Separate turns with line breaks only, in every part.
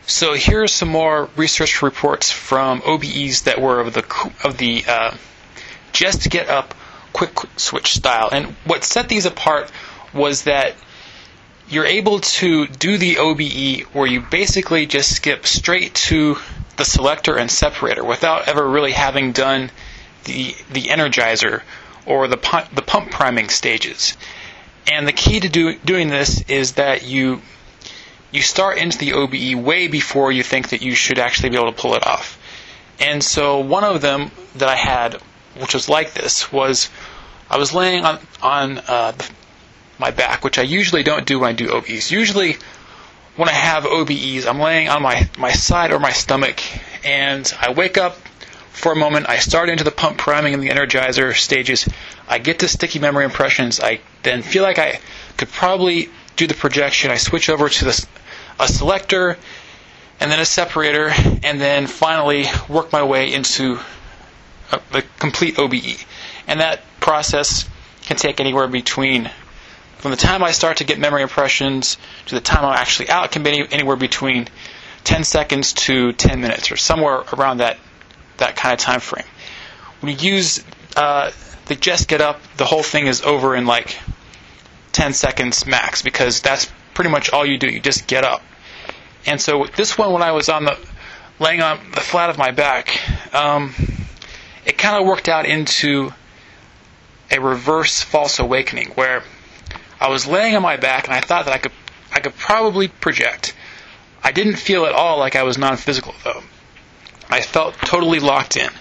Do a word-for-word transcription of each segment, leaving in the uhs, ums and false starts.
So here are some more research reports from O B Es that were of the of the uh, just get up quick switch style. And what set these apart was that you're able to do the O B E where you basically just skip straight to the selector and separator without ever really having done the the energizer or the pu- the pump priming stages. And the key to do, doing this is that you you start into the O B E way before you think that you should actually be able to pull it off. And so one of them that I had, which was like this, was I was laying on on uh, my back, which I usually don't do when I do O B Es. Usually when I have O B Es, I'm laying on my, my side or my stomach, and I wake up for a moment, I start into the pump priming and the energizer stages, I get to sticky memory impressions, I then feel like I could probably do the projection, I switch over to the, a selector, and then a separator, and then finally work my way into a, the complete O B E. And that process can take anywhere between, from the time I start to get memory impressions to the time I'm actually out, can be any, anywhere between ten seconds to ten minutes, or somewhere around that that kind of time frame. When you use uh, the Just Get Up, the whole thing is over in like ten seconds max, because that's pretty much all you do. You just get up. And so this one, when I was on the laying on the flat of my back, um, it kind of worked out into a reverse false awakening, where I was laying on my back and I thought that I could I could probably project. I didn't feel at all like I was non-physical, though. I felt totally locked in.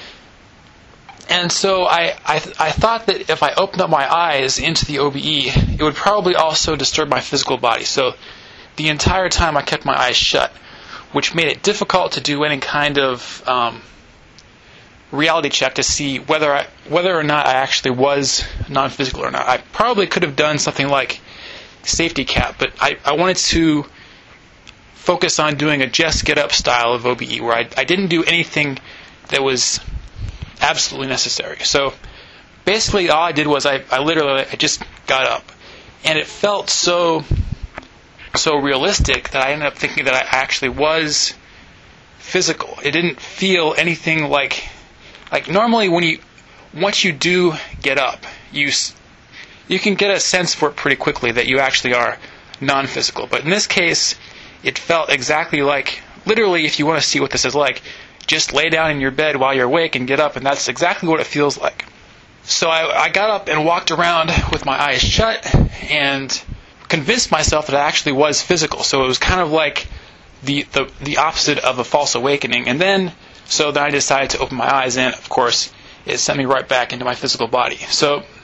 And so I, I, I thought that if I opened up my eyes into the O B E, it would probably also disturb my physical body. So the entire time I kept my eyes shut, which made it difficult to do any kind of um, reality check to see whether I, whether or not I actually was non-physical or not. I probably could have done something like safety cap, but I, I wanted to focus on doing a Just Get Up style of O B E, where I, I didn't do anything that was absolutely necessary. So basically all I did was I, I literally I just got up. And it felt so so realistic that I ended up thinking that I actually was physical. It didn't feel anything like like normally when you once you do get up, you you can get a sense for it pretty quickly that you actually are non-physical. But in this case, it felt exactly like, literally, if you want to see what this is like, just lay down in your bed while you're awake and get up, and that's exactly what it feels like. So I, I got up and walked around with my eyes shut and convinced myself that I actually was physical. So it was kind of like the, the, the opposite of a false awakening. And then, so then I decided to open my eyes, and of course, it sent me right back into my physical body. So